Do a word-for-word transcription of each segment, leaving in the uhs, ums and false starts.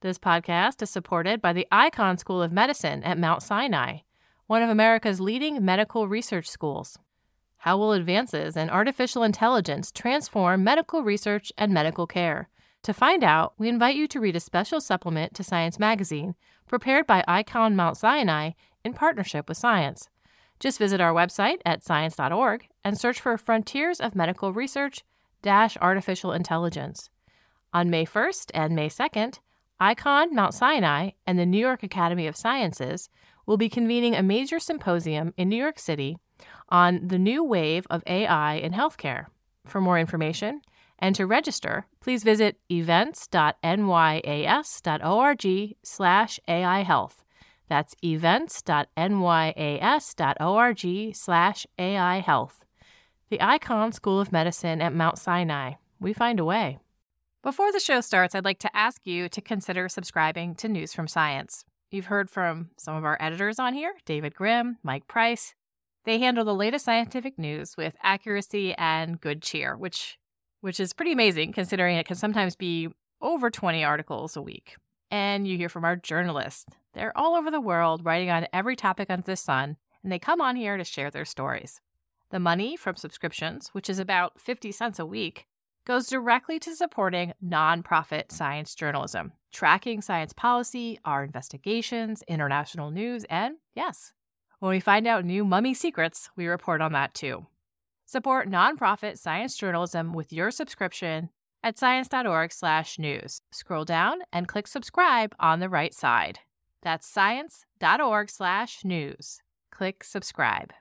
This podcast is supported by the Icahn School of Medicine at Mount Sinai, one of America's leading medical research schools. How will advances in artificial intelligence transform medical research and medical care? To find out, we invite you to read a special supplement to Science Magazine, prepared by Icahn Mount Sinai in partnership with Science. Just visit our website at science dot org and search for Frontiers of Medical Research dash Artificial Intelligence. On May first and May second, Icahn Mount Sinai and the New York Academy of Sciences will be convening a major symposium in New York City on the new wave of A I in healthcare. For more information and to register, please visit events dot n y a s dot org slash A I health. That's events dot n y a s dot org slash A I health. The Icahn School of Medicine at Mount Sinai. We find a way. Before the show starts, I'd like to ask you to consider subscribing to News from Science. You've heard from some of our editors on here, David Grimm, Mike Price. They handle the latest scientific news with accuracy and good cheer, which which is pretty amazing considering it can sometimes be over twenty articles a week. And you hear from our journalists. They're all over the world writing on every topic under the sun, and they come on here to share their stories. The money from subscriptions, which is about fifty cents a week, goes directly to supporting nonprofit science journalism, tracking science policy, our investigations, international news, and yes, when we find out new mummy secrets, we report on that too. Support nonprofit science journalism with your subscription at science dot org slash news. Scroll down and click subscribe on the right side. That's science dot org slash news. Click subscribe.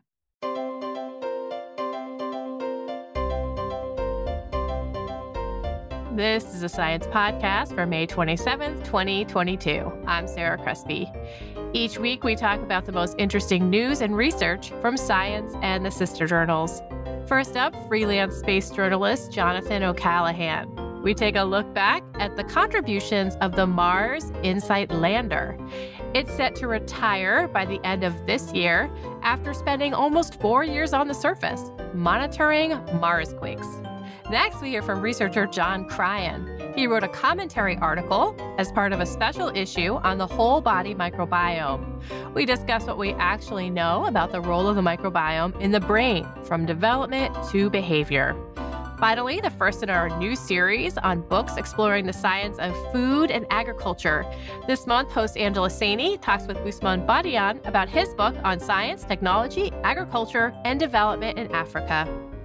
This is a science podcast for May twenty-seventh, twenty twenty-two. I'm Sarah Crespi. Each week, we talk about the most interesting news and research from science and the sister journals. First up, freelance space journalist Jonathan O'Callaghan. We take a look back at the contributions of the Mars InSight lander. It's set to retire by the end of this year after spending almost four years on the surface, monitoring Marsquakes. Next, we hear from researcher John Cryan. He wrote a commentary article as part of a special issue on the whole body microbiome. We discuss what we actually know about the role of the microbiome in the brain, from development to behavior. Finally, the first in our new series on books exploring the science of food and agriculture. This month, host Angela Saini talks with Usman Badian about his book on science, technology, agriculture, and development in Africa.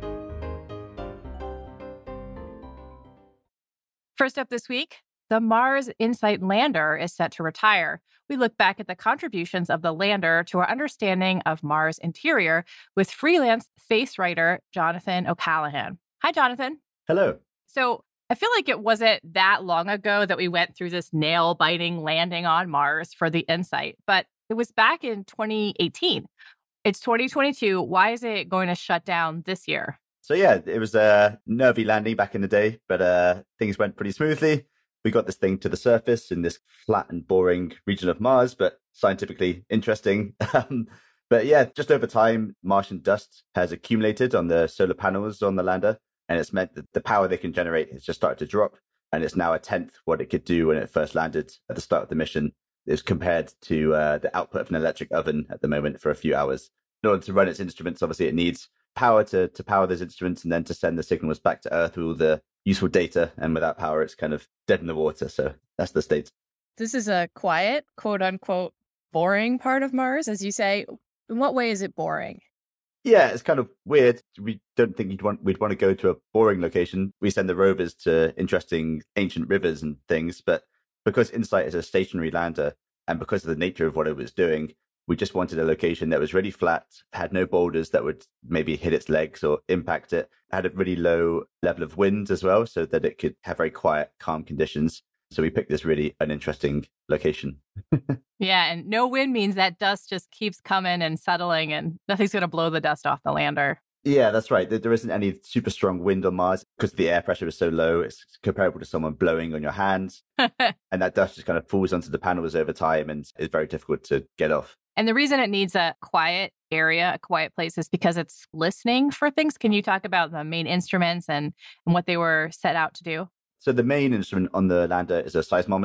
First up this week, the Mars InSight lander is set to retire. We look back at the contributions of the lander to our understanding of Mars' interior with freelance space writer Jonathan O'Callaghan. Hi, Jonathan. Hello. So I feel like it wasn't that long ago that we went through this nail-biting landing on Mars for the InSight, but it was back in twenty eighteen. It's twenty twenty-two. Why is it going to shut down this year? So yeah, it was a nervy landing back in the day, but uh, things went pretty smoothly. We got this thing to the surface in this flat and boring region of Mars, but scientifically interesting. Um, but yeah, just over time, Martian dust has accumulated on the solar panels on the lander, and it's meant that the power they can generate has just started to drop, and it's now a tenth what it could do when it first landed at the start of the mission. It's compared to uh, the output of an electric oven at the moment for a few hours. In order to run its instruments, obviously it needs power to, to power those instruments and then to send the signals back to Earth with all the useful data. And without power, it's kind of dead in the water. So that's the state. This is a quiet, quote unquote, boring part of Mars, as you say. In what way is it boring? Yeah, it's kind of weird. We don't think you'd want, we'd want to go to a boring location. We send the rovers to interesting ancient rivers and things. But because InSight is a stationary lander and because of the nature of what it was doing, we just wanted a location that was really flat, had no boulders that would maybe hit its legs or impact it, had a really low level of wind as well, so that it could have very quiet, calm conditions. So we picked this really uninteresting location. Yeah, and no wind means that dust just keeps coming and settling and nothing's going to blow the dust off the lander. Yeah, that's right. There isn't any super strong wind on Mars because the air pressure is so low. It's comparable to someone blowing on your hands. And that dust just kind of falls onto the panels over time and is very difficult to get off. And the reason it needs a quiet area, a quiet place, is because it's listening for things. Can you talk about the main instruments and, and what they were set out to do? So the main instrument on the lander is a seismometer.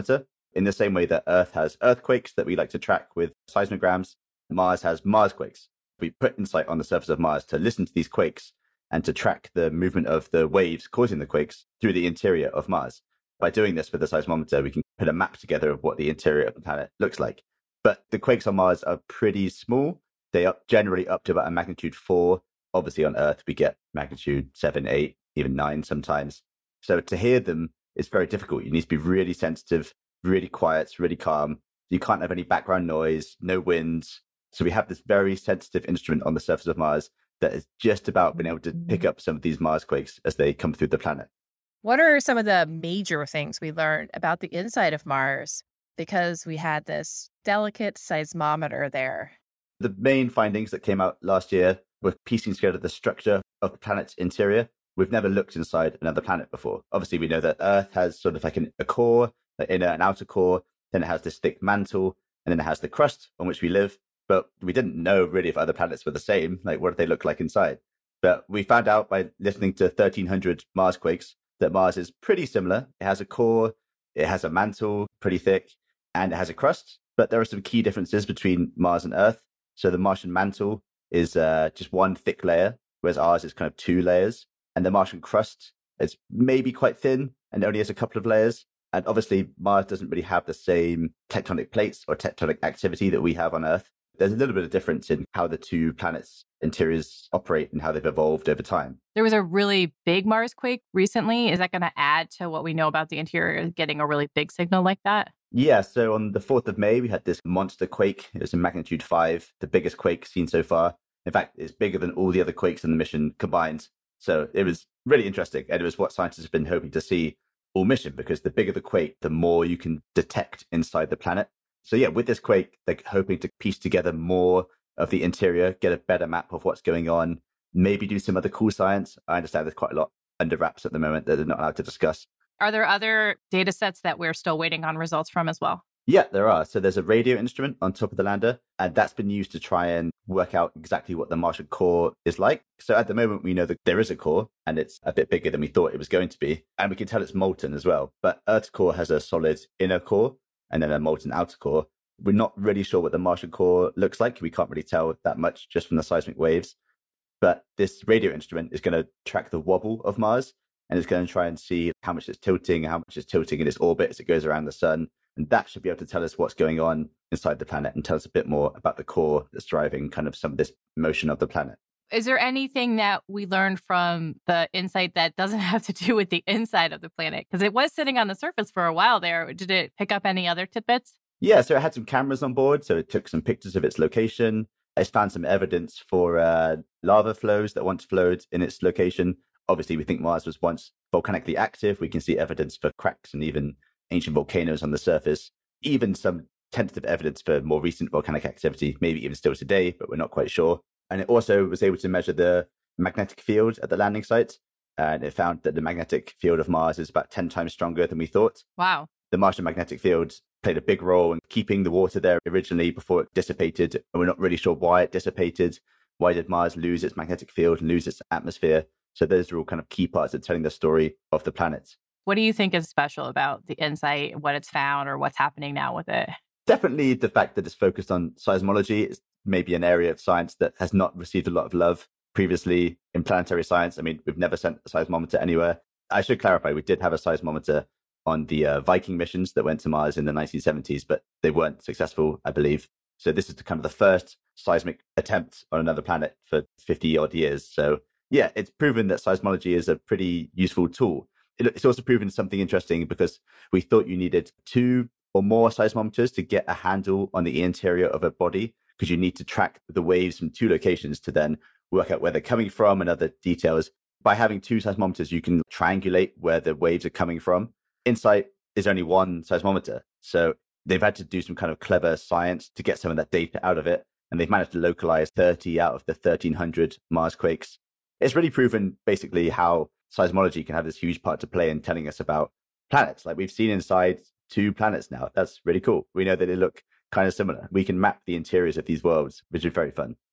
In the same way that Earth has earthquakes that we like to track with seismograms, Mars has Marsquakes. We put InSight on the surface of Mars to listen to these quakes and to track the movement of the waves causing the quakes through the interior of Mars. By doing this with the seismometer, we can put a map together of what the interior of the planet looks like. But the quakes on Mars are pretty small. They are generally up to about a magnitude four. Obviously on Earth, we get magnitude seven, eight, even nine sometimes. So to hear them is very difficult. You need to be really sensitive, really quiet, really calm. You can't have any background noise, no winds. So we have this very sensitive instrument on the surface of Mars that has just about been able to pick up some of these Mars quakes as they come through the planet. What are some of the major things we learned about the inside of Mars? Because we had this delicate seismometer there. The main findings that came out last year were piecing together the structure of the planet's interior. We've never looked inside another planet before. Obviously, we know that Earth has sort of like an, a core, an inner and outer core. Then it has this thick mantle, and then it has the crust on which we live. But we didn't know really if other planets were the same. Like, what did they look like inside? But we found out by listening to thirteen hundred Marsquakes that Mars is pretty similar. It has a core, it has a mantle, pretty thick, and it has a crust. But there are some key differences between Mars and Earth. So the Martian mantle is uh, just one thick layer, whereas ours is kind of two layers. And the Martian crust is maybe quite thin and only has a couple of layers. And obviously, Mars doesn't really have the same tectonic plates or tectonic activity that we have on Earth. There's a little bit of difference in how the two planets' interiors operate and how they've evolved over time. There was a really big Marsquake recently. Is that going to add to what we know about the interior, getting a really big signal like that? Yeah, so on the fourth of May, we had this monster quake. It was a magnitude five, the biggest quake seen so far. In fact, it's bigger than all the other quakes in the mission combined. So it was really interesting. And it was what scientists have been hoping to see all mission, because the bigger the quake, the more you can detect inside the planet. So yeah, with this quake, they're hoping to piece together more of the interior, get a better map of what's going on, maybe do some other cool science. I understand there's quite a lot under wraps at the moment that they're not allowed to discuss. Are there other data sets that we're still waiting on results from as well? Yeah, there are. So there's a radio instrument on top of the lander, and that's been used to try and work out exactly what the Martian core is like. So at the moment, we know that there is a core, and it's a bit bigger than we thought it was going to be. And we can tell it's molten as well. But Earth's core has a solid inner core and then a molten outer core. We're not really sure what the Martian core looks like. We can't really tell that much just from the seismic waves. But this radio instrument is going to track the wobble of Mars, and it's going to try and see how much it's tilting, how much it's tilting in its orbit as it goes around the sun. And that should be able to tell us what's going on inside the planet and tell us a bit more about the core that's driving kind of some of this motion of the planet. Is there anything that we learned from the InSight that doesn't have to do with the inside of the planet? Because it was sitting on the surface for a while there. Did it pick up any other tidbits? Yeah, so it had some cameras on board. So it took some pictures of its location. It's found some evidence for uh, lava flows that once flowed in its location. Obviously, we think Mars was once volcanically active. We can see evidence for cracks and even ancient volcanoes on the surface, even some tentative evidence for more recent volcanic activity, maybe even still today, but we're not quite sure. And it also was able to measure the magnetic field at the landing site. And it found that the magnetic field of Mars is about ten times stronger than we thought. Wow. The Martian magnetic field played a big role in keeping the water there originally before it dissipated. And we're not really sure why it dissipated. Why did Mars lose its magnetic field and lose its atmosphere? So those are all kind of key parts of telling the story of the planet. What do you think is special about the InSight, what it's found, or what's happening now with it? Definitely the fact that it's focused on seismology is maybe an area of science that has not received a lot of love previously in planetary science. I mean, we've never sent a seismometer anywhere. I should clarify, we did have a seismometer on the uh, Viking missions that went to Mars in the nineteen seventies, but they weren't successful, I believe. So this is kind of the first seismic attempt on another planet for fifty odd years. So yeah, it's proven that seismology is a pretty useful tool. It's also proven something interesting because we thought you needed two or more seismometers to get a handle on the interior of a body, because you need to track the waves from two locations to then work out where they're coming from and other details. By having two seismometers, you can triangulate where the waves are coming from. InSight is only one seismometer. So they've had to do some kind of clever science to get some of that data out of it. And they've managed to localize thirty out of the thirteen hundred Marsquakes. It's really proven basically how seismology can have this huge part to play in telling us about planets. Like we've seen inside two planets now. That's really cool. We know that they look kind of similar. We can map the interiors of these worlds, which is very fun.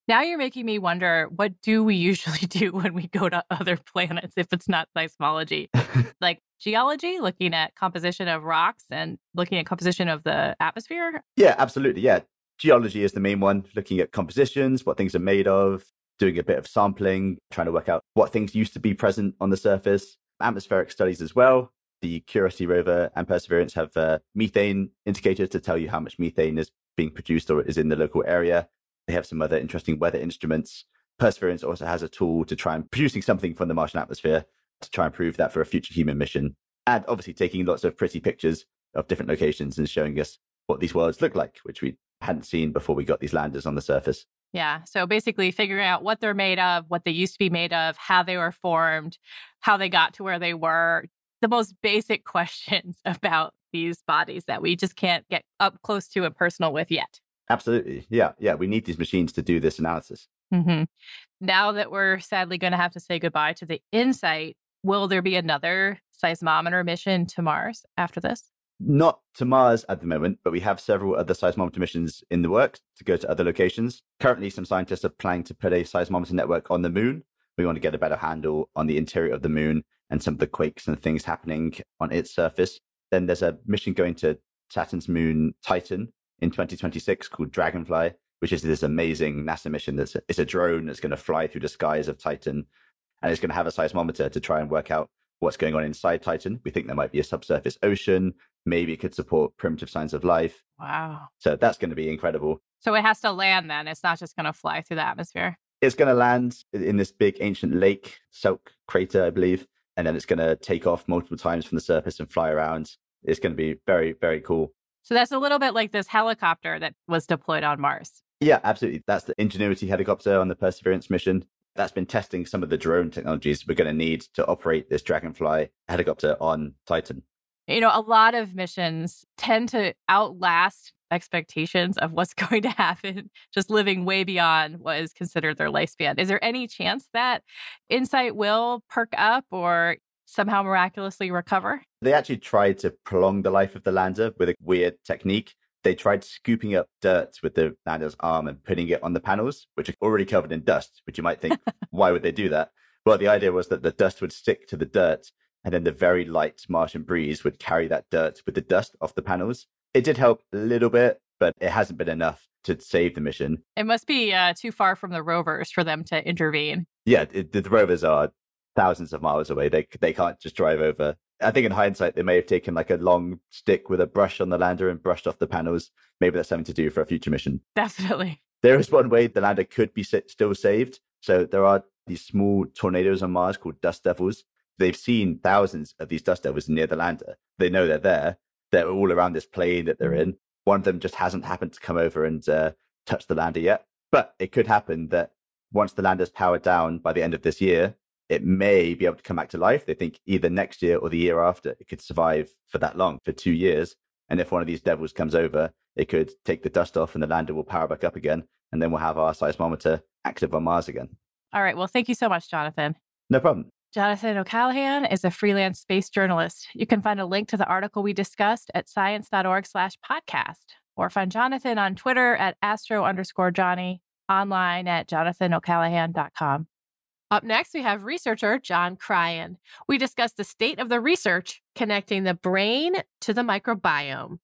Now you're making me wonder, what do we usually do when we go to other planets if it's not seismology? Like geology, looking at composition of rocks and looking at composition of the atmosphere? Yeah, absolutely. Yeah. Geology is the main one, looking at compositions, what things are made of, doing a bit of sampling, trying to work out what things used to be present on the surface. Atmospheric studies as well. The Curiosity rover and Perseverance have uh, methane indicators to tell you how much methane is being produced or is in the local area. They have some other interesting weather instruments. Perseverance also has a tool to try and producing something from the Martian atmosphere to try and prove that for a future human mission. And obviously taking lots of pretty pictures of different locations and showing us what these worlds look like, which we hadn't seen before we got these landers on the surface. Yeah. So basically figuring out what they're made of, what they used to be made of, how they were formed, how they got to where they were. The most basic questions about these bodies that we just can't get up close to and personal with yet. Absolutely. Yeah. Yeah. We need these machines to do this analysis. Mm-hmm. Now that we're sadly going to have to say goodbye to the InSight, will there be another seismometer mission to Mars after this? Not to Mars at the moment, but we have several other seismometer missions in the works to go to other locations. Currently, some scientists are planning to put a seismometer network on the moon. We want to get a better handle on the interior of the moon and some of the quakes and things happening on its surface. Then there's a mission going to Saturn's moon Titan in twenty twenty-six called Dragonfly, which is this amazing NASA mission that's a, it's a drone that's going to fly through the skies of Titan, and it's going to have a seismometer to try and work out what's going on inside Titan. We think there might be a subsurface ocean. Maybe it could support primitive signs of life. Wow. So that's going to be incredible. So it has to land then. It's not just going to fly through the atmosphere. It's going to land in this big ancient lake, Selk crater, I believe. And then it's going to take off multiple times from the surface and fly around. It's going to be very, very cool. So that's a little bit like this helicopter that was deployed on Mars. Yeah, absolutely. That's the Ingenuity helicopter on the Perseverance mission. That's been testing some of the drone technologies we're going to need to operate this Dragonfly helicopter on Titan. You know, a lot of missions tend to outlast expectations of what's going to happen, just living way beyond what is considered their lifespan. Is there any chance that InSight will perk up or somehow miraculously recover? They actually tried to prolong the life of the lander with a weird technique. They tried scooping up dirt with the lander's arm and putting it on the panels, which are already covered in dust, which you might think, why would they do that? Well, the idea was that the dust would stick to the dirt, and then the very light Martian breeze would carry that dirt with the dust off the panels. It did help a little bit, but it hasn't been enough to save the mission. It must be uh, too far from the rovers for them to intervene. Yeah, it, the rovers are thousands of miles away. They they can't just drive over. I think in hindsight, they may have taken like a long stick with a brush on the lander and brushed off the panels. Maybe that's something to do for a future mission. Definitely. There is one way the lander could be still saved. So there are these small tornadoes on Mars called dust devils. They've seen thousands of these dust devils near the lander. They know they're there. They're all around this plane that they're in. One of them just hasn't happened to come over and uh, touch the lander yet. But it could happen that once the lander's powered down by the end of this year, it may be able to come back to life. They think either next year or the year after, it could survive for that long, for two years. And if one of these devils comes over, it could take the dust off and the lander will power back up again. And then we'll have our seismometer active on Mars again. All right. Well, thank you so much, Jonathan. No problem. Jonathan O'Callaghan is a freelance space journalist. You can find a link to the article we discussed at science.org slash podcast, or find Jonathan on Twitter at astro underscore Johnny, online at jonathan o'callaghan dot com. Up next, we have researcher John Cryan. We discuss the state of the research connecting the brain to the microbiome.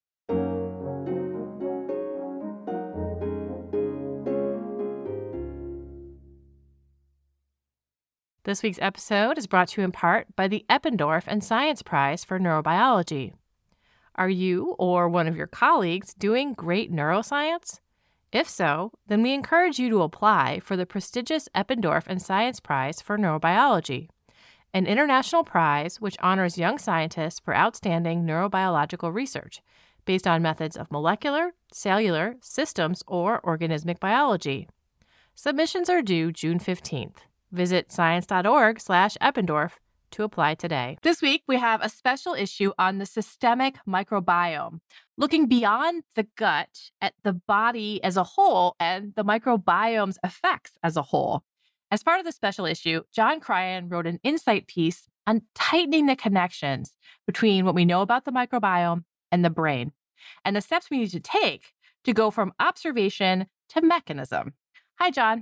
This week's episode is brought to you in part by the Eppendorf and Science Prize for Neurobiology. Are you or one of your colleagues doing great neuroscience? If so, then we encourage you to apply for the prestigious Eppendorf and Science Prize for Neurobiology, an international prize which honors young scientists for outstanding neurobiological research based on methods of molecular, cellular, systems, or organismic biology. Submissions are due June fifteenth. Visit science.org slash Eppendorf to apply today. This week, we have a special issue on the systemic microbiome, looking beyond the gut at the body as a whole and the microbiome's effects as a whole. As part of the special issue, John Cryan wrote an insight piece on tightening the connections between what we know about the microbiome and the brain, and the steps we need to take to go from observation to mechanism. Hi, John.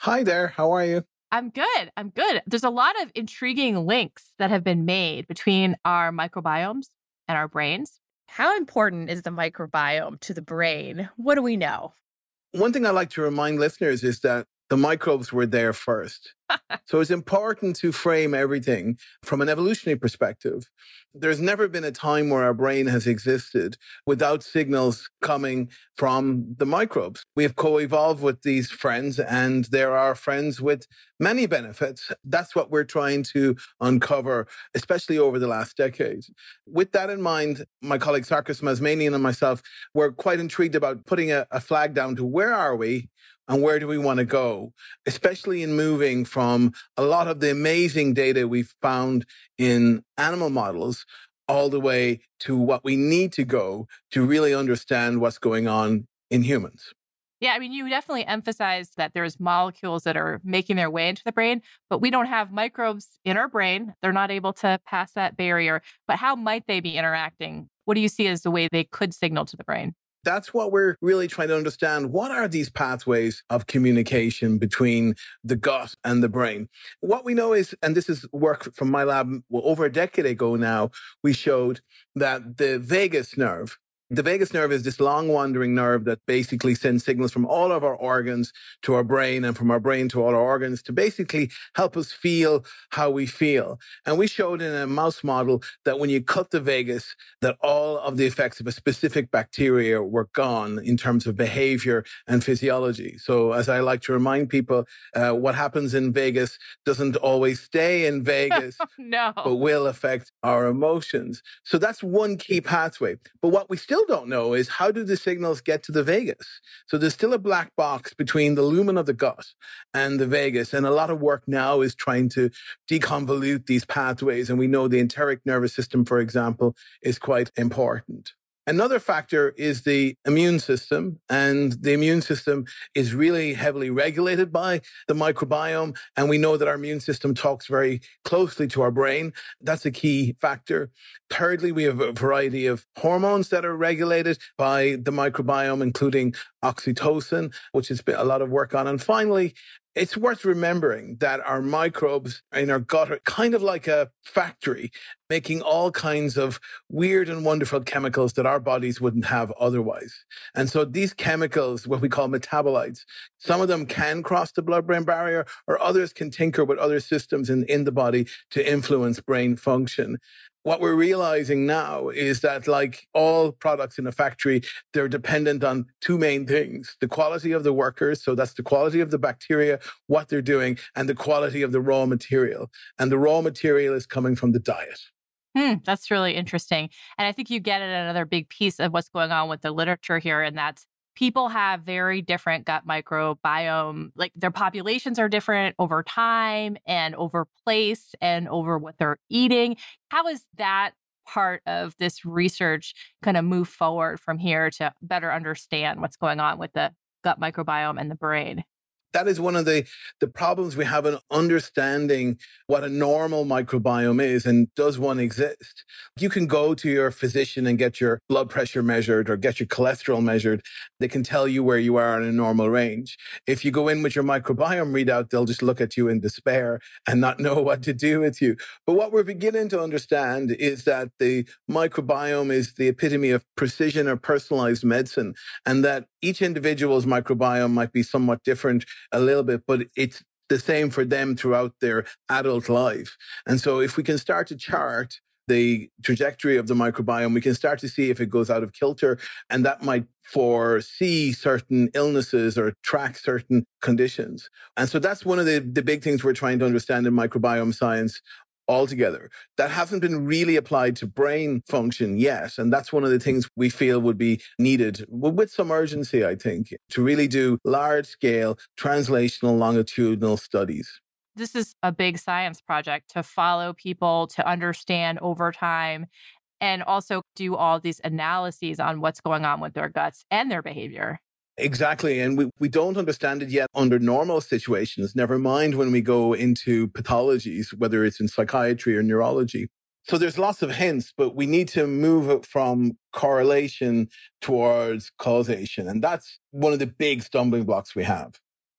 Hi there. How are you? I'm good. I'm good. There's a lot of intriguing links that have been made between our microbiomes and our brains. How important is the microbiome to the brain? What do we know? One thing I like to remind listeners is that the microbes were there first. So it's important to frame everything from an evolutionary perspective. There's never been a time where our brain has existed without signals coming from the microbes. We have co-evolved with these friends, and there are friends with many benefits. That's what we're trying to uncover, especially over the last decade. With that in mind, my colleague Sarkis Mazmanian and myself were quite intrigued about putting a, a flag down to where are we and where do we want to go, especially in moving from a lot of the amazing data we've found in animal models all the way to what we need to go to really understand what's going on in humans. Yeah, I mean, you definitely emphasize that there's molecules that are making their way into the brain, but we don't have microbes in our brain. They're not able to pass that barrier. But how might they be interacting? What do you see as the way they could signal to the brain? That's what we're really trying to understand. What are these pathways of communication between the gut and the brain? What we know is, and this is work from my lab well, over a decade ago now, we showed that the vagus nerve, the vagus nerve is this long wandering nerve that basically sends signals from all of our organs to our brain and from our brain to all our organs to basically help us feel how we feel. And we showed in a mouse model that when you cut the vagus, that all of the effects of a specific bacteria were gone in terms of behavior and physiology. So as I like to remind people, uh, what happens in Vegas doesn't always stay in Vegas, no. but will affect our emotions. So that's one key pathway. But what we still don't know is how do the signals get to the vagus? So there's still a black box between the lumen of the gut and the vagus. And a lot of work now is trying to deconvolute these pathways. And we know the enteric nervous system, for example, is quite important. Another factor is the immune system, and the immune system is really heavily regulated by the microbiome, and we know that our immune system talks very closely to our brain. That's a key factor. Thirdly, we have a variety of hormones that are regulated by the microbiome, including oxytocin, which has been a lot of work on. And finally, it's worth remembering that our microbes in our gut are kind of like a factory, making all kinds of weird and wonderful chemicals that our bodies wouldn't have otherwise. And so these chemicals, what we call metabolites, some of them can cross the blood-brain barrier, or others can tinker with other systems in, in the body to influence brain function. What we're realizing now is that, like all products in a factory, they're dependent on two main things: the quality of the workers, so that's the quality of the bacteria, what they're doing, and the quality of the raw material. And the raw material is coming from the diet. Hmm, that's really interesting. And I think you get at another big piece of what's going on with the literature here, and that's people have very different gut microbiome. Like their populations are different over time and over place and over what they're eating. How is that part of this research going to move forward from here to better understand what's going on with the gut microbiome and the brain? That is one of the, the problems we have in understanding what a normal microbiome is, and does one exist? You can go to your physician and get your blood pressure measured or get your cholesterol measured. They can tell you where you are in a normal range. If you go in with your microbiome readout, they'll just look at you in despair and not know what to do with you. But what we're beginning to understand is that the microbiome is the epitome of precision or personalized medicine, and that each individual's microbiome might be somewhat different a little bit, but it's the same for them throughout their adult life. And so if we can start to chart the trajectory of the microbiome, we can start to see if it goes out of kilter, and that might foresee certain illnesses or track certain conditions. And so that's one of the, the big things we're trying to understand in microbiome science altogether. That hasn't been really applied to brain function yet. And that's one of the things we feel would be needed with some urgency, I think, to really do large-scale translational longitudinal studies. This is a big science project to follow people, to understand over time, and also do all these analyses on what's going on with their guts and their behavior. Exactly. And we, we don't understand it yet under normal situations, never mind when we go into pathologies, whether it's in psychiatry or neurology. So there's lots of hints, but we need to move it from correlation towards causation. And that's one of the big stumbling blocks we have.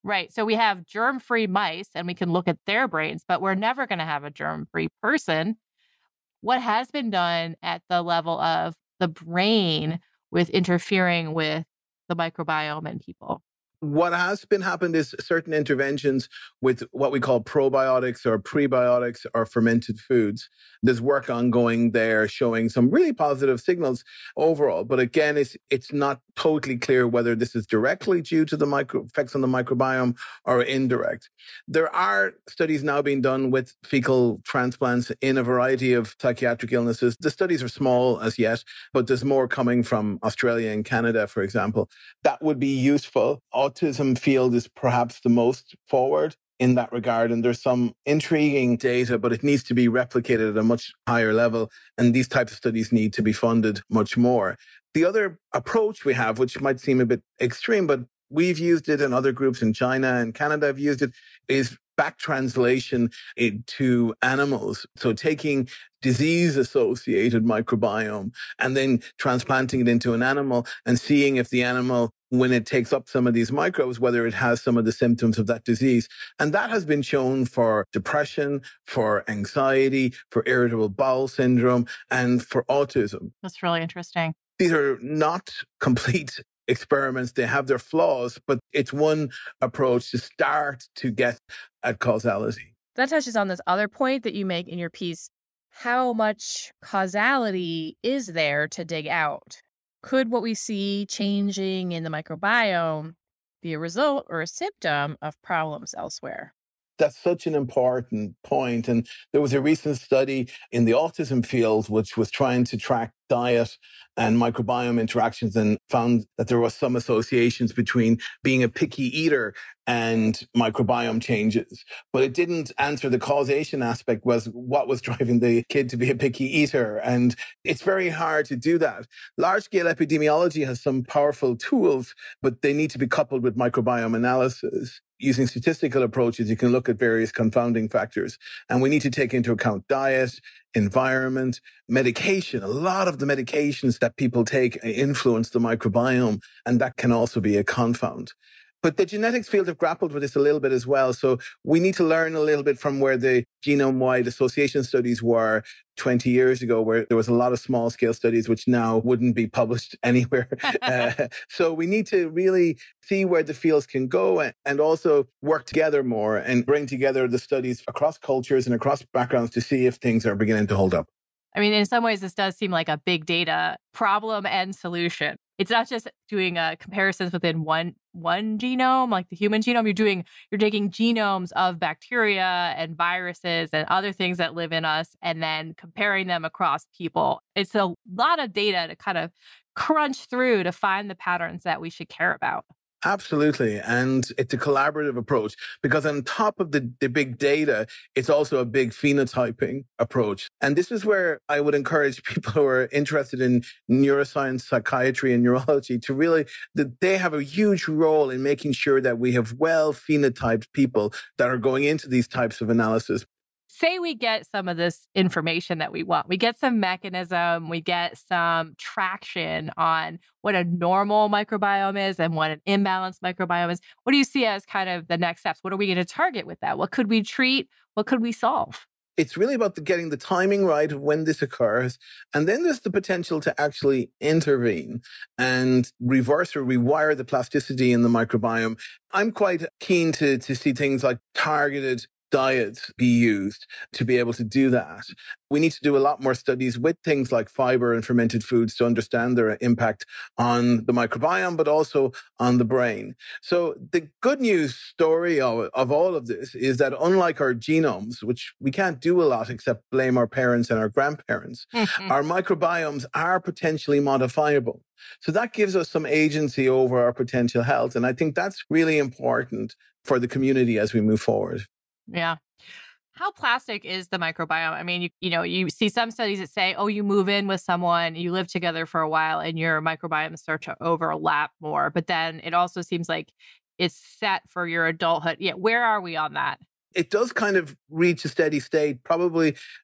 Right. So we have germ-free mice and we can look at their brains, but we're never going to have a germ-free person. What has been done at the level of the brain with interfering with the microbiome in people? What has been happened is certain interventions with what we call probiotics or prebiotics or fermented foods. There's work ongoing there showing some really positive signals overall. But again, it's it's not totally clear whether this is directly due to the micro effects on the microbiome or indirect. There are studies now being done with fecal transplants in a variety of psychiatric illnesses. The studies are small as yet, but there's more coming from Australia and Canada, for example. That would be useful. Autism field is perhaps the most forward in that regard. And there's some intriguing data, but it needs to be replicated at a much higher level. And these types of studies need to be funded much more. The other approach we have, which might seem a bit extreme, but we've used it and other groups in China and Canada have used it, is back translation into animals. So taking disease-associated microbiome and then transplanting it into an animal and seeing if the animal, when it takes up some of these microbes, whether it has some of the symptoms of that disease. And that has been shown for depression, for anxiety, for irritable bowel syndrome, and for autism. That's really interesting. These are not complete experiments. They have their flaws, but it's one approach to start to get at causality. That touches on this other point that you make in your piece. How much causality is there to dig out? Could what we see changing in the microbiome be a result or a symptom of problems elsewhere? That's such an important point. And there was a recent study in the autism field, which was trying to track diet and microbiome interactions and found that there was some associations between being a picky eater and microbiome changes. But it didn't answer the causation aspect, was what was driving the kid to be a picky eater. And it's very hard to do that. Large-scale epidemiology has some powerful tools, but they need to be coupled with microbiome analysis. Using statistical approaches, you can look at various confounding factors. And we need to take into account diet, environment, medication. A lot of the medications that people take influence the microbiome, and that can also be a confound. But the genetics field have grappled with this a little bit as well. So we need to learn a little bit from where the genome-wide association studies were twenty years ago, where there was a lot of small-scale studies, which now wouldn't be published anywhere. uh, so we need to really see where the fields can go and, and also work together more and bring together the studies across cultures and across backgrounds to see if things are beginning to hold up. I mean, in some ways, this does seem like a big data problem and solution. It's not just doing uh, comparisons within one one genome, like the human genome. You're doing, you're taking genomes of bacteria and viruses and other things that live in us, and then comparing them across people. It's a lot of data to kind of crunch through to find the patterns that we should care about. Absolutely. And it's a collaborative approach because on top of the, the big data, it's also a big phenotyping approach. And this is where I would encourage people who are interested in neuroscience, psychiatry, and neurology to really, that they have a huge role in making sure that we have well phenotyped people that are going into these types of analysis. Say we get some of this information that we want. We get some mechanism, we get some traction on what a normal microbiome is and what an imbalanced microbiome is. What do you see as kind of the next steps? What are we going to target with that? What could we treat? What could we solve? It's really about the, getting the timing right of when this occurs. And then there's the potential to actually intervene and reverse or rewire the plasticity in the microbiome. I'm quite keen to, to see things like targeted diets be used to be able to do that. We need to do a lot more studies with things like fiber and fermented foods to understand their impact on the microbiome, but also on the brain. So the good news story of, of all of this is that unlike our genomes, which we can't do a lot except blame our parents and our grandparents, our microbiomes are potentially modifiable. So that gives us some agency over our potential health. And I think that's really important for the community as we move forward. Yeah. How plastic is the microbiome? I mean, you, you know, you see some studies that say, oh, you move in with someone, you live together for a while, and your microbiome start to overlap more. But then it also seems like it's set for your adulthood. Yeah, where are we on that? It does kind of reach a steady state, probably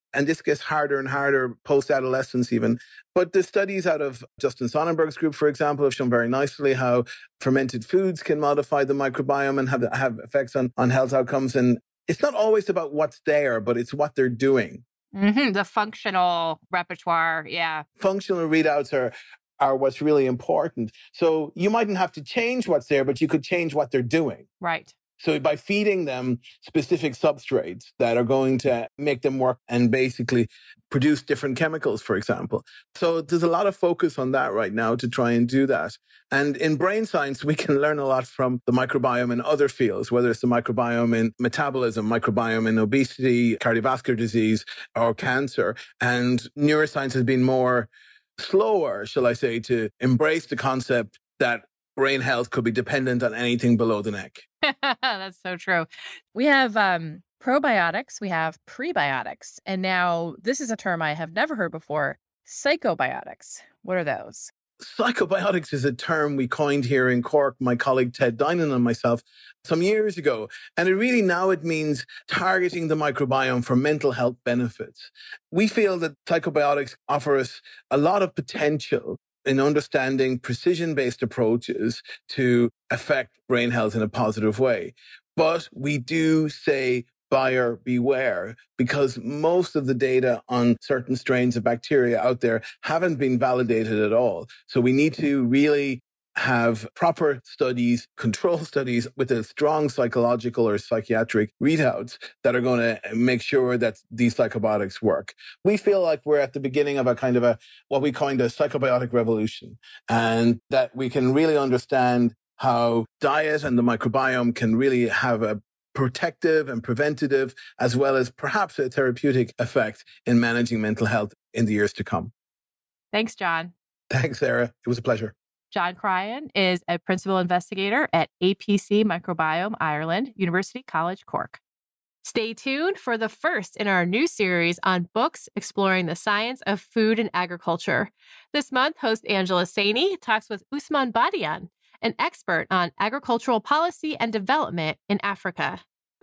And this gets harder and harder post-adolescence even. But the studies out of Justin Sonnenberg's group, for example, have shown very nicely how fermented foods can modify the microbiome and have, have effects on, on health outcomes. And it's not always about what's there, but it's what they're doing. Mm-hmm. The functional repertoire, yeah. Functional readouts are, are what's really important. So you mightn't have to change what's there, but you could change what they're doing. Right. So by feeding them specific substrates that are going to make them work and basically produce different chemicals, for example. So there's a lot of focus on that right now to try and do that. And in brain science, we can learn a lot from the microbiome in other fields, whether it's the microbiome in metabolism, microbiome in obesity, cardiovascular disease, or cancer. And neuroscience has been more slower, shall I say, to embrace the concept that brain health could be dependent on anything below the neck. That's so true. We have um, probiotics, we have prebiotics, and now this is a term I have never heard before, psychobiotics. What are those? Psychobiotics is a term we coined here in Cork, my colleague Ted Dinan and myself, some years ago. And it really now it means targeting the microbiome for mental health benefits. We feel that psychobiotics offer us a lot of potential in understanding precision-based approaches to affect brain health in a positive way. But we do say buyer beware, because most of the data on certain strains of bacteria out there haven't been validated at all. So we need to really have proper studies, control studies with a strong psychological or psychiatric readouts that are going to make sure that these psychobiotics work. We feel like we're at the beginning of a kind of a, what we coined a psychobiotic revolution, and that we can really understand how diet and the microbiome can really have a protective and preventative, as well as perhaps a therapeutic effect in managing mental health in the years to come. Thanks, John. Thanks, Sarah. It was a pleasure. John Cryan is a principal investigator at A P C Microbiome Ireland, University College Cork. Stay tuned for the first in our new series on books exploring the science of food and agriculture. This month, host Angela Saini talks with Ousmane Badiane, an expert on agricultural policy and development in Africa.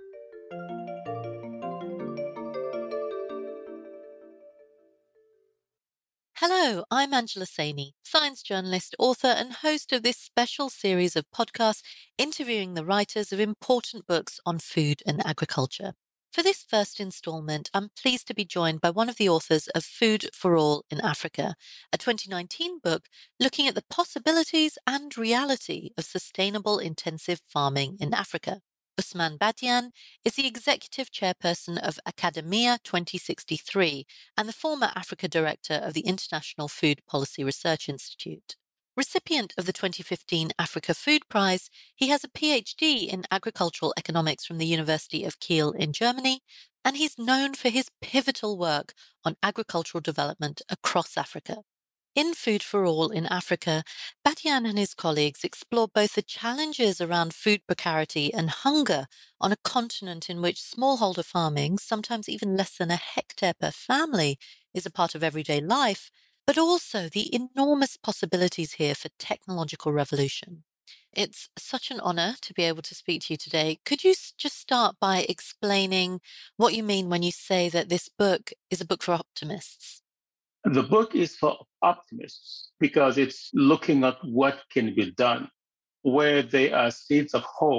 Hello, I'm Angela Saini, science journalist, author, and host of this special series of podcasts interviewing the writers of important books on food and agriculture. For this first installment, I'm pleased to be joined by one of the authors of Food for All in Africa, a twenty nineteen book looking at the possibilities and reality of sustainable intensive farming in Africa. Ousmane Badiane is the executive chairperson of Academia twenty sixty-three and the former Africa director of the International Food Policy Research Institute. Recipient of the twenty fifteen Africa Food Prize, he has a P H D in agricultural economics from the University of Kiel in Germany, and he's known for his pivotal work on agricultural development across Africa. In Food for All in Africa, Badiane and his colleagues explore both the challenges around food precarity and hunger on a continent in which smallholder farming, sometimes even less than a hectare per family, is a part of everyday life, but also the enormous possibilities here for technological revolution. It's such an honor to be able to speak to you today. Could you just start by explaining what you mean when you say that this book is a book for optimists? The book is for optimists because it's looking at what can be done, where there are seeds of hope,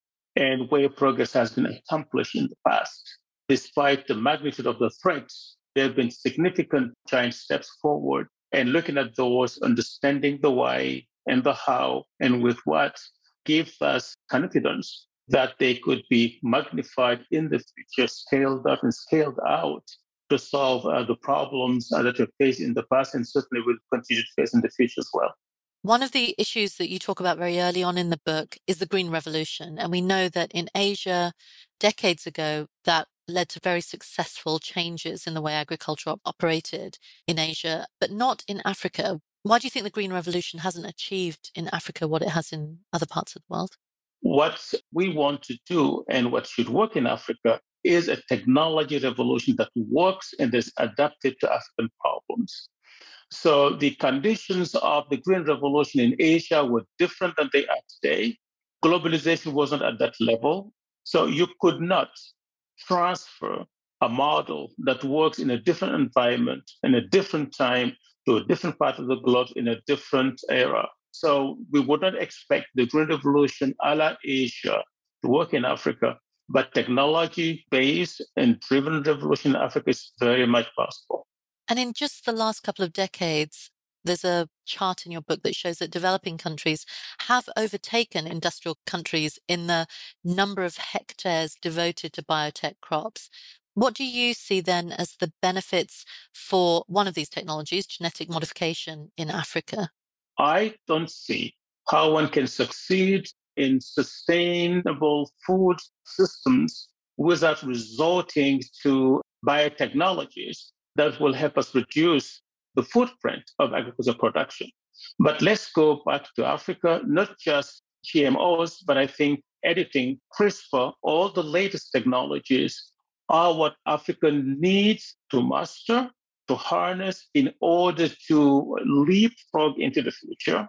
and where progress has been accomplished in the past. Despite the magnitude of the threats, there have been significant giant steps forward, and looking at those, understanding the why and the how and with what gives us confidence that they could be magnified in the future, scaled up and scaled out to solve uh, the problems uh, that we've faced in the past and certainly will continue to face in the future as well. One of the issues that you talk about very early on in the book is the Green Revolution. And we know that in Asia, decades ago, that led to very successful changes in the way agriculture operated in Asia, but not in Africa. Why do you think the Green Revolution hasn't achieved in Africa what it has in other parts of the world? What we want to do and what should work in Africa is a technology revolution that works and is adapted to African problems. So the conditions of the Green Revolution in Asia were different than they are today. Globalization wasn't at that level. So you could not transfer a model that works in a different environment, in a different time, to a different part of the globe, in a different era. So we would not expect the Green Revolution a la Asia to work in Africa, but technology-based and driven revolution in Africa is very much possible. And in just the last couple of decades, there's a chart in your book that shows that developing countries have overtaken industrial countries in the number of hectares devoted to biotech crops. What do you see then as the benefits for one of these technologies, genetic modification, in Africa? I don't see how one can succeed in sustainable food systems without resorting to biotechnologies that will help us reduce the footprint of agricultural production. But let's go back to Africa, not just G M Os, but I think editing, CRISPR, all the latest technologies are what Africa needs to master, to harness in order to leapfrog into the future.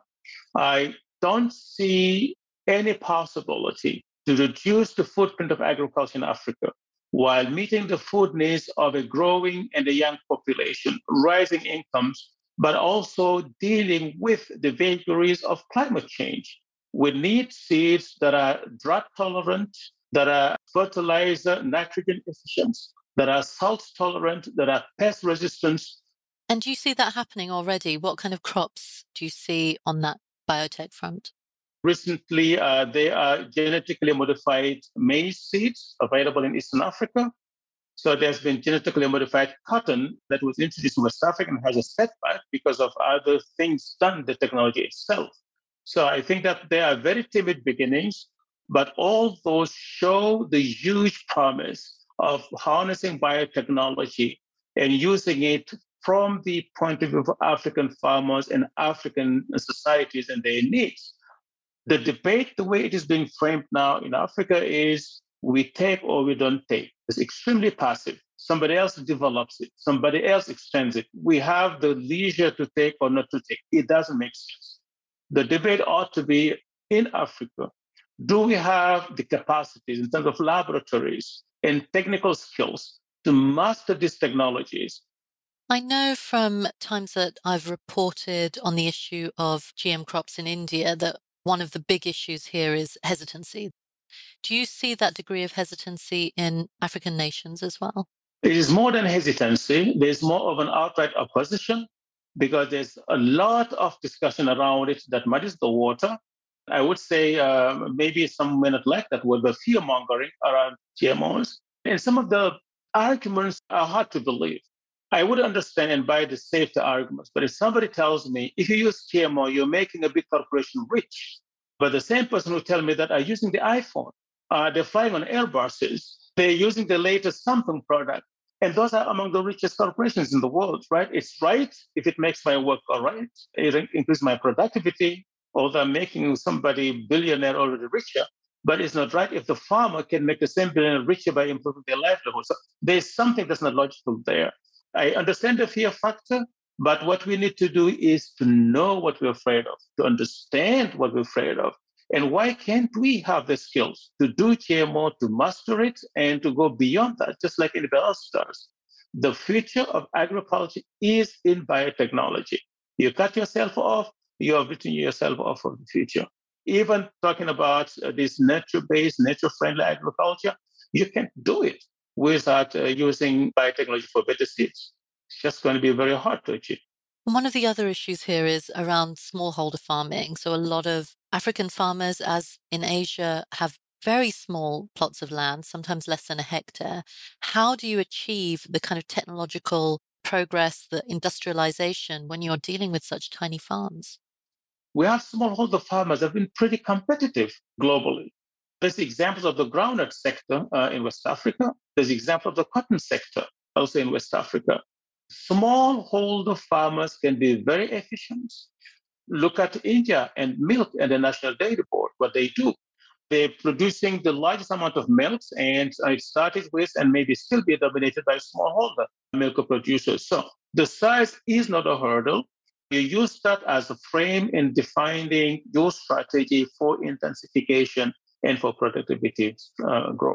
I don't see any possibility to reduce the footprint of agriculture in Africa while meeting the food needs of a growing and a young population, rising incomes, but also dealing with the vagaries of climate change. We need seeds that are drought tolerant, that are fertilizer, nitrogen efficient, that are salt tolerant, that are pest resistant. And do you see that happening already? What kind of crops do you see on that biotech front? Recently, uh, there are genetically modified maize seeds available in Eastern Africa. So there's been genetically modified cotton that was introduced in West Africa and has a setback because of other things done in the technology itself. So I think that there are very timid beginnings, but all those show the huge promise of harnessing biotechnology and using it from the point of view of African farmers and African societies and their needs. The debate, the way it is being framed now in Africa, is we take or we don't take. It's extremely passive. Somebody else develops it. Somebody else extends it. We have the leisure to take or not to take. It doesn't make sense. The debate ought to be in Africa. Do we have the capacities in terms of laboratories and technical skills to master these technologies? I know from times that I've reported on the issue of G M crops in India that one of the big issues here is hesitancy. Do you see that degree of hesitancy in African nations as well? It is more than hesitancy. There's more of an outright opposition because there's a lot of discussion around it that muddies the water. I would say uh, maybe some may not like that word, but fear-mongering around G M Os. And some of the arguments are hard to believe. I would understand and buy the safety arguments, but if somebody tells me, if you use G M O, you're making a big corporation rich, but the same person who tell me that are using the iPhone, uh, they're flying on Airbuses, they're using the latest Samsung product, and those are among the richest corporations in the world, right? It's right if it makes my work all right, it increases my productivity, although I'm making somebody billionaire already richer, but it's not right if the farmer can make the same billionaire richer by improving their livelihood. So there's something that's not logical there. I understand the fear factor, but what we need to do is to know what we're afraid of, to understand what we're afraid of. And why can't we have the skills to do G M O, to master it, and to go beyond that, just like anybody else does? The future of agriculture is in biotechnology. You cut yourself off, you have written yourself off of the future. Even talking about uh, this nature-based, nature-friendly agriculture, you can't do it without uh, using biotechnology for better seeds. It's just going to be very hard to achieve. One of the other issues here is around smallholder farming. So a lot of African farmers, as in Asia, have very small plots of land, sometimes less than a hectare. How do you achieve the kind of technological progress, the industrialization, when you're dealing with such tiny farms? We have smallholder farmers that have been pretty competitive globally. There's examples of the groundnut sector uh, in West Africa. There's example of the cotton sector also in West Africa. Smallholder farmers can be very efficient. Look at India and milk and the National Dairy Board, what they do. They're producing the largest amount of milks, and it started with and maybe still be dominated by smallholder milk producers. So the size is not a hurdle. You use that as a frame in defining your strategy for intensification and for productivity uh, growth.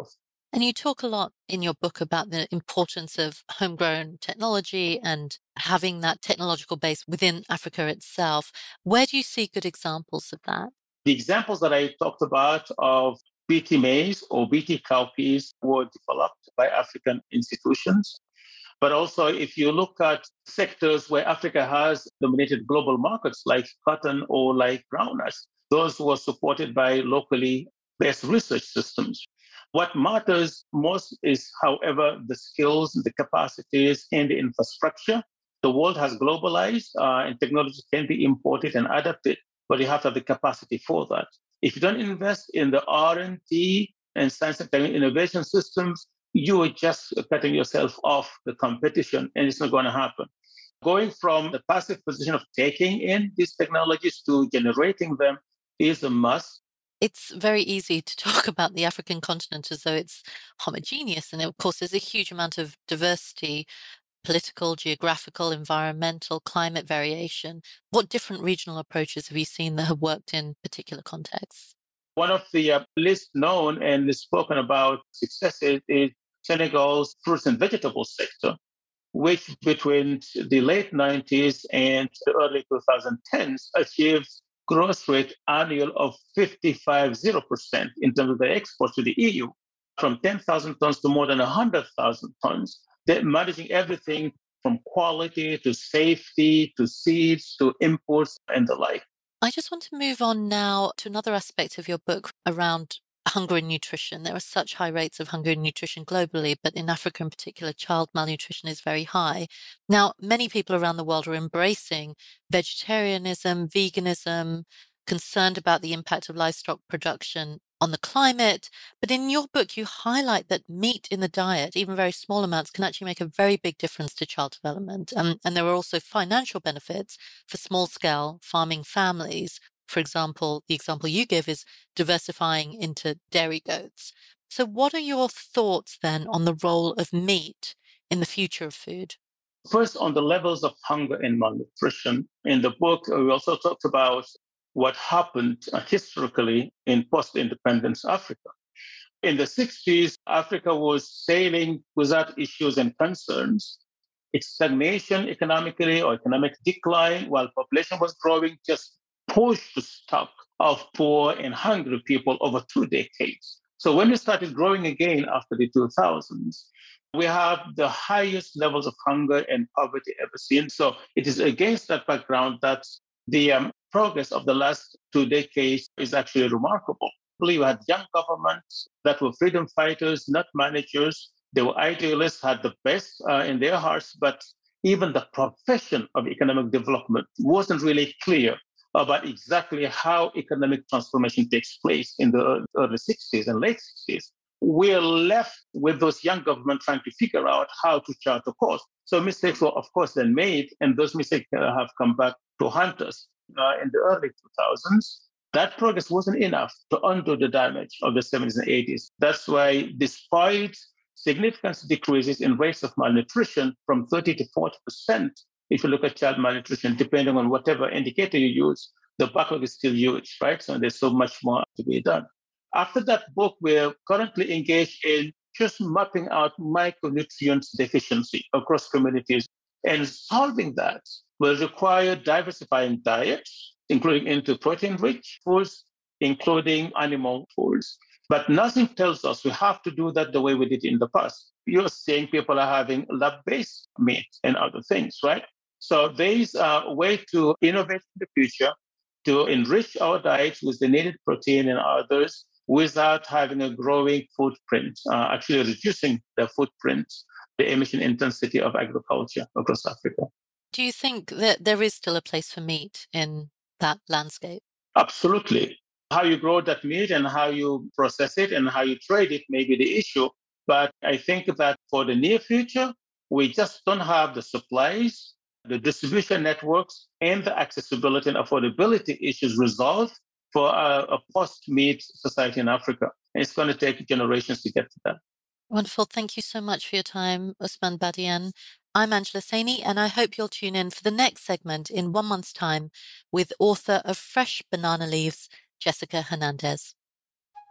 And you talk a lot in your book about the importance of homegrown technology and having that technological base within Africa itself. Where do you see good examples of that? The examples that I talked about of B T maize or B T cowpeas were developed by African institutions. But also, if you look at sectors where Africa has dominated global markets like cotton or like groundnuts, those were supported by locally based research systems. What matters most is, however, the skills, the capacities, and the infrastructure. The world has globalized uh, and technology can be imported and adapted, but you have to have the capacity for that. If you don't invest in the R and D and science and technology innovation systems, you are just cutting yourself off the competition, and it's not going to happen. Going from the passive position of taking in these technologies to generating them is a must. It's very easy to talk about the African continent as though it's homogeneous. And of course, there's a huge amount of diversity, political, geographical, environmental, climate variation. What different regional approaches have you seen that have worked in particular contexts? One of the uh, least known and spoken about successes is Senegal's fruits and vegetables sector, which between the late nineties and the early twenty tens achieved growth rate annual of fifty-five percent in terms of the exports to the E U, from ten thousand tons to more than one hundred thousand tons. They're managing everything from quality to safety to seeds to imports and the like. I just want to move on now to another aspect of your book around hunger and nutrition. There are such high rates of hunger and nutrition globally, but in Africa in particular, child malnutrition is very high. Now, many people around the world are embracing vegetarianism, veganism, concerned about the impact of livestock production on the climate. But in your book, you highlight that meat in the diet, even very small amounts, can actually make a very big difference to child development. Um, and there are also financial benefits for small-scale farming families. For example, the example you give is diversifying into dairy goats. So what are your thoughts then on the role of meat in the future of food? First, on the levels of hunger and malnutrition. In the book, we also talked about what happened uh, historically in post-independence Africa. In the sixties, Africa was sailing without issues and concerns. Its stagnation economically or economic decline, while population was growing, just pushed the stock of poor and hungry people over two decades. So when we started growing again after the two thousands, we have the highest levels of hunger and poverty ever seen. So it is against that background that the um, progress of the last two decades is actually remarkable. You had young governments that were freedom fighters, not managers. They were idealists, had the best uh, in their hearts, but even the profession of economic development wasn't really clear about exactly how economic transformation takes place in the early sixties and late sixties. We're left with those young governments trying to figure out how to chart a course. So mistakes were, of course, then made, and those mistakes uh, have come back to haunt us uh, in the early two thousands. That progress wasn't enough to undo the damage of the seventies and eighties. That's why, despite significant decreases in rates of malnutrition from thirty to forty percent, if you look at child malnutrition, depending on whatever indicator you use, the backlog is still huge, right? So there's so much more to be done. After that book, we're currently engaged in just mapping out micronutrient deficiency across communities. And solving that will require diversifying diets, including into protein-rich foods, including animal foods. But nothing tells us we have to do that the way we did in the past. You're saying people are having lab-based meat and other things, right? So there's a way to innovate in the future, to enrich our diets with the needed protein and others without having a growing footprint, uh, actually reducing the footprint, the emission intensity of agriculture across Africa. Do you think that there is still a place for meat in that landscape? Absolutely. How you grow that meat and how you process it and how you trade it may be the issue. But I think that for the near future, we just don't have the supplies, the distribution networks, and the accessibility and affordability issues resolved for a, a post-meat society in Africa. And it's going to take generations to get to that. Wonderful. Thank you so much for your time, Ousmane Badiane. I'm Angela Saini, and I hope you'll tune in for the next segment in one month's time with author of Fresh Banana Leaves, Jessica Hernandez.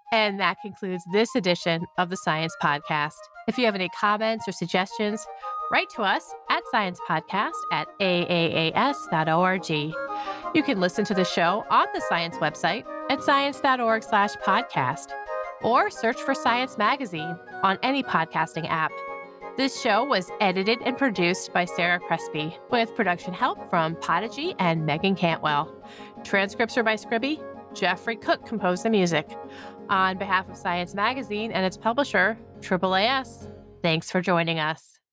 And that concludes this edition of the Science Podcast. If you have any comments or suggestions, write to us at sciencepodcast at a a a s dot org. You can listen to the show on the Science website at science.org slash podcast, or search for Science Magazine on any podcasting app. This show was edited and produced by Sarah Crespi, with production help from Podigy and Megan Cantwell. Transcripts are by Scribby. Jeffrey Cook composed the music. On behalf of Science Magazine and its publisher, A A A S, thanks for joining us.